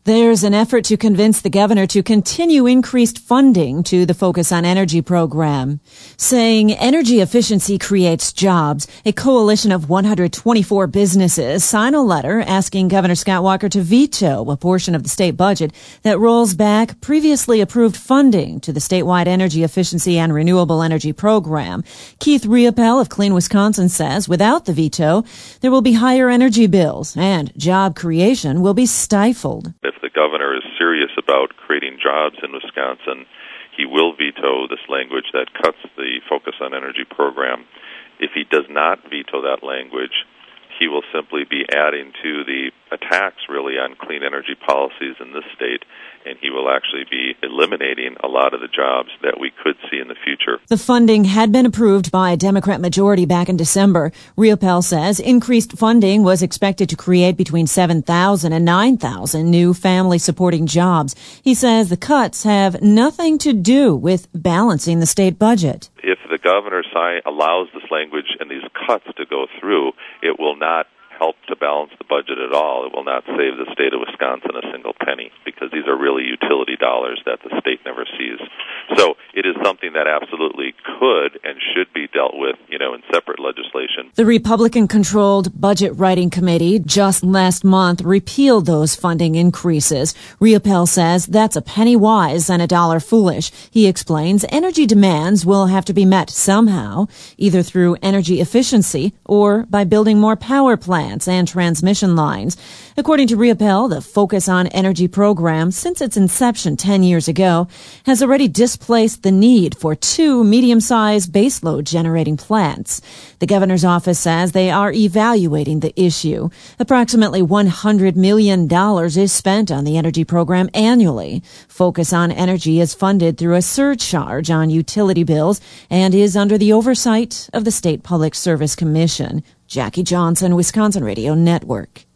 There's an effort to convince the governor to continue increased funding to the Focus on Energy program. Saying energy efficiency creates jobs, a coalition of 124 businesses sign a letter asking Governor Scott Walker to veto a portion of the state budget that rolls back previously approved funding to the statewide energy efficiency and renewable energy program. Keith Riopel of Clean Wisconsin says without the veto, there will be higher energy bills and job creation will be stifled. If the governor is serious about creating jobs in Wisconsin, he will veto this language that cuts the Focus on Energy program. If he does not veto that language, he will simply be adding to the attacks, really, on clean energy policies in this state, and he will actually be eliminating a lot of the jobs that we could see in the future. The funding had been approved by a Democrat majority back in December. Riopel says increased funding was expected to create between 7,000 and 9,000 new family-supporting jobs. He says the cuts have nothing to do with balancing the state budget. If the governor allows this language and these cuts to go through, it will not help to balance the budget at all. It will not save the state of Wisconsin a single penny, because these are really utility dollars that the state never sees. So it is something that absolutely could and should be dealt with, in separate legislation. The Republican-controlled Budget Writing Committee just last month repealed those funding increases. Riopel says that's a penny wise and a dollar foolish. He explains energy demands will have to be met somehow, either through energy efficiency or by building more power plants and transmission lines. According to Riopel, the Focus on Energy program, since its inception 10 years ago, has already displaced the need for 2 medium-sized baseload generating plants. The governor's office says they are evaluating the issue. Approximately $100 million is spent on the energy program annually. Focus on Energy is funded through a surcharge on utility bills and is under the oversight of the State Public Service Commission. Jackie Johnson, Wisconsin Radio Network.